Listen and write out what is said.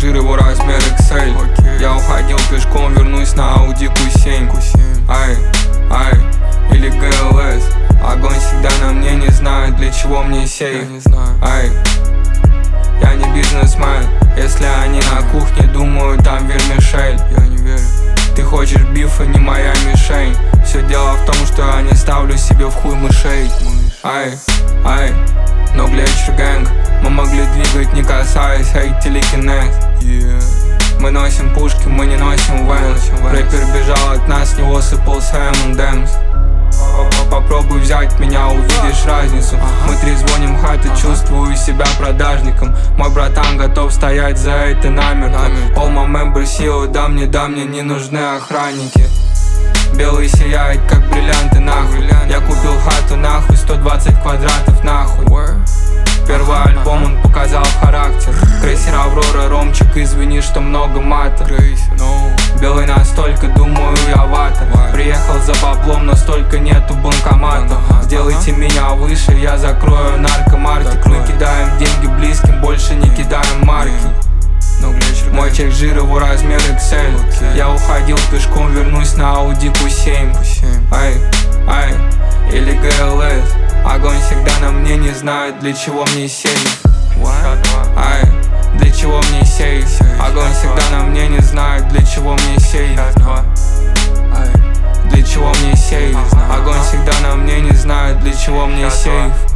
жир, его размер XL. Я уходил пешком, вернусь на Audi Q7. Ай, ай, или GLS. Огонь всегда на мне, не знаю, для чего мне сейф. Ай, я не бизнесмен. Если они на кухне, думаю, там вермишель. Я не верю. Ты хочешь бифа, не моя мишень. Все дело в том, что я не ставлю себе в хуй мышей. Ай, ай, но глечер гэнг. Мы могли двигать, не касаясь, эй, телекинез. Мы носим пушки, мы не носим вэнс. Рэпер бежал от нас, с него сыпался M&M's. Попробуй взять меня, увидишь разницу. Мы трезвоним хаты, чувствую себя продажником. Мой братан готов стоять за это намертво. All my members силу, да мне, не нужны охранники. Белый сияет, как бриллианты, нахуй. Я купил хату, нахуй, 120 квадратов, нахуй. Первый альбом он показал характер. Крейсер Аврора, Ромчик, извини, что много мата. Белый настолько, думаю, я вата. Приехал за баблом, но столько нету банкомата. Сделайте меня выше, я закрою наркомаркет. Мы кидаем деньги близким, больше не кидаем марки. Мой чек жир, его размер XL. Я уходил пешком, вернусь на Audi Q7. Ай, ай, или GLS. Огонь всегда на мне, не знает, для чего мне сейф. Ай, для чего мне сейф. Огонь всегда на мне, не знает, для чего мне сейф. Для чего мне сейф. Огонь всегда на мне, не знает, для чего мне сейф.